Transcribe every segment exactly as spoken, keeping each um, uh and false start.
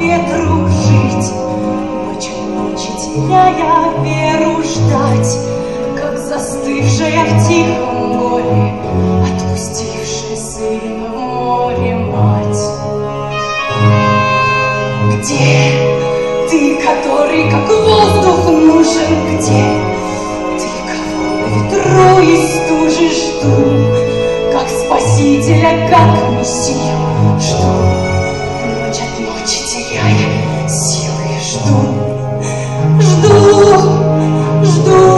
ветру жить, ночь ночи теряя веру ждать, как застывшая в тихом горе, отпустившая сына в море мать. Где ты, который как воздух нужен? Где ты, кого на ветру и стуже жду, как спасителя, как мессию жду, ночь от ночи теряя силы, жду, жду, жду.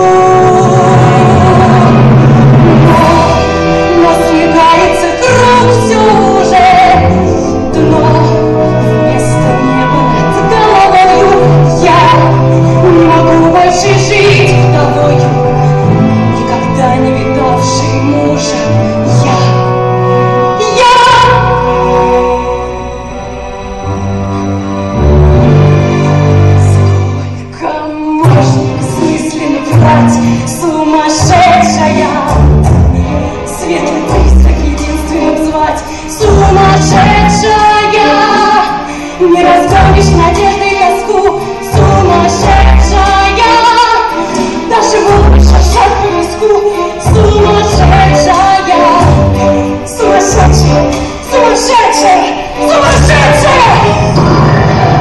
Но насмехается круг все уже, дно вместо неба над головою. Я не могу больше жить вдовою, никогда не видавший мужа. Я, я сколько можно бессмысленно врать, сумасшедшая, светлый призрак единственным звать, сумасшедшая, не разгонишь надежды и тоску, сумасшедшая, даже волны шуршат по виску, сумасшедшая, сумасшедшая, сумасшедшая, сумасшедшая.